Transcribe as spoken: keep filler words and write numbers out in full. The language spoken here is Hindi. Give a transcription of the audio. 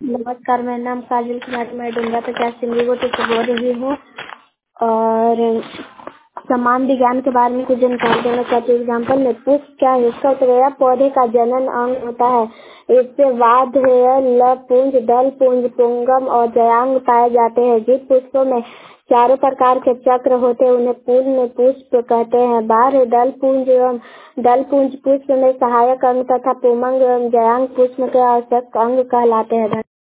नमस्कार, मेरा नाम काजल कुमारी, मैं डुमरा पचास सिंगीगोटी से बोल रही हूँ और समान विज्ञान के बारे में कुछ जानकारी देना चाहती हूँ। एग्जाम्पल में पुष्प क्या है? इसका उत्तर है पौधे का जनन अंग होता है। इससे वाद्य, लव पुंज, दल पुंज, पुंगम और जयांग पाए जाते हैं। जिस पुष्पों में चारों प्रकार के चक्र होते हैं उन्हें फूल में पुष्प कहते हैं। बाह्य दल पुंज एवं दल पुंज पुष्प में सहायक अंग तथा पुमंग एवं जयांग पुष्प के आवश्यक अंग कहलाते हैं।